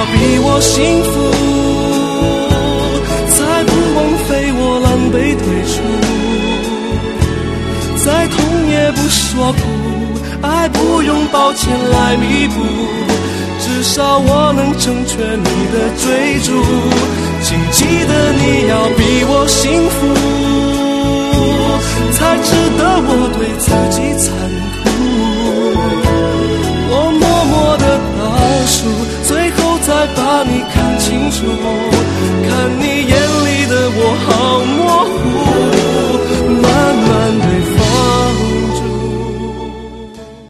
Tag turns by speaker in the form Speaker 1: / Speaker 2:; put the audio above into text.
Speaker 1: 比我幸福，再不枉费我狼狈退出，再痛也不说苦，爱不用抱歉来弥补，至少我能成全你的追逐，请记得你要比我幸福，才值得我对自己残酷。我默默的倒数，最后再把你看清楚，看你眼里的我好模糊。